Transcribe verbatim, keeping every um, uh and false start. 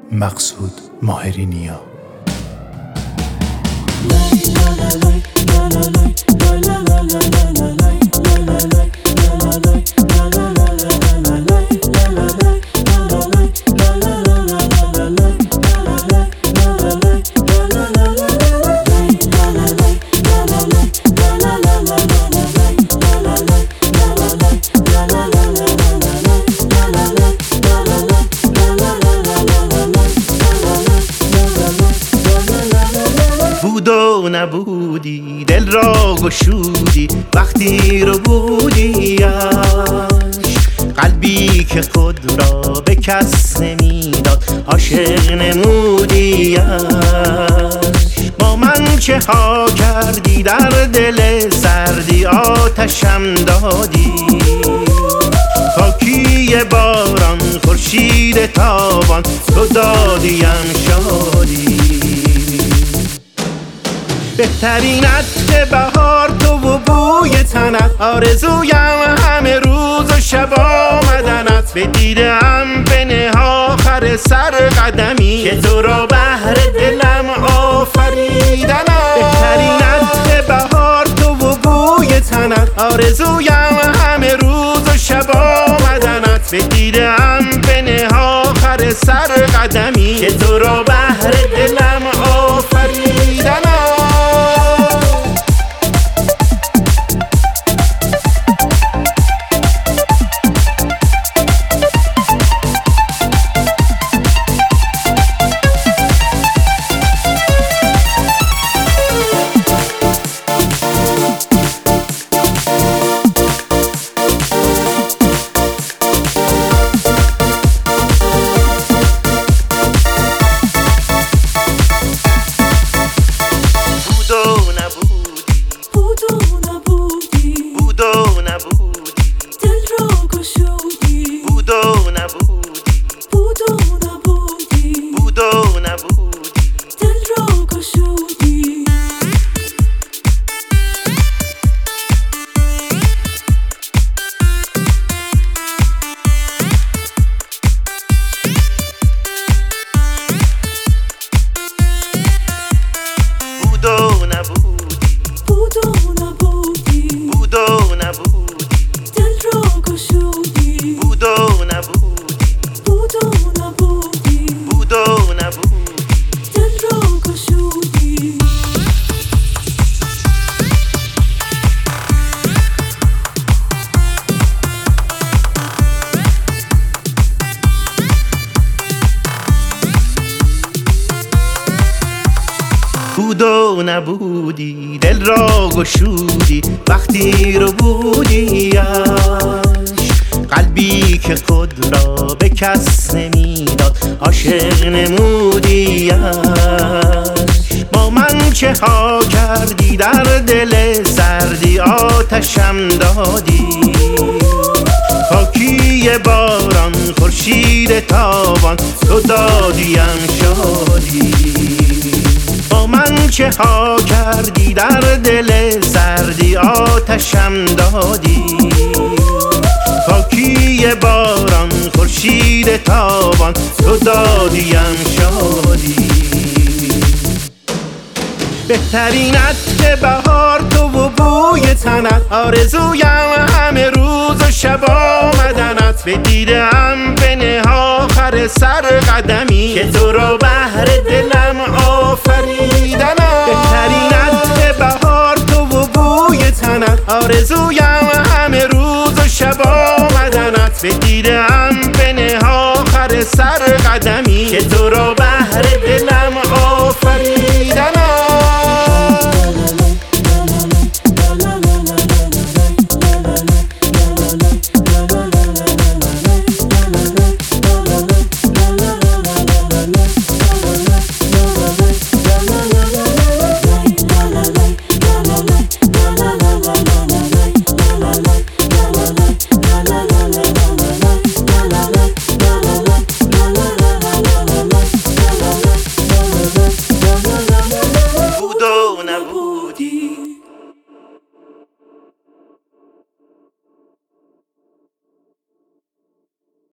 مقصود ماهرینیا. بود و نبودی دل را گشودی وقتی رو بودیش، قلبی که خود را به کس نمیداد عاشق نمودیش. با من چه ها کردی در دل سردی آتشم دادی، خاکی باران خورشید تابان تو دادیم شادی. بهترین عطر بهار تو و بوی تنت، آرزویم همه روز و شب آمدنت. به دیدم به نه آخر سر قدمی که تو را بهر دلم آفریدنت. بهترین عطر بهار تو و بوی تنت، آرزویم همه روز و شب آمدنت. به دیدم به نه آخر سر قدمی که تو را بهر دلم آفریدنت. بود و نبودی دل را گشودی وقتی رو بودیش، قلبی که خود را به کس نمیداد عاشق نمودیش. با من چه ها کردی در دل سردی آتشم دادی، خاکی باران خورشید تابان تو دادیم شادی. با من چه ها کردی در دل سردی آتشم دادی، خاکی باران خورشید تابان تو دادیم شادی. بهترین عطر بهار تو و بوی تنت، آرزویم همه روز و شب آمدنت. به دیدم به نه آخر سر قدمی که تو را بهر دلم آفریدنت. بهترین عطر بهار تو و بوی تنت، آرزویم همه روز و شب آمدنت. به دیدم به نه آخر سر قدمی که تو را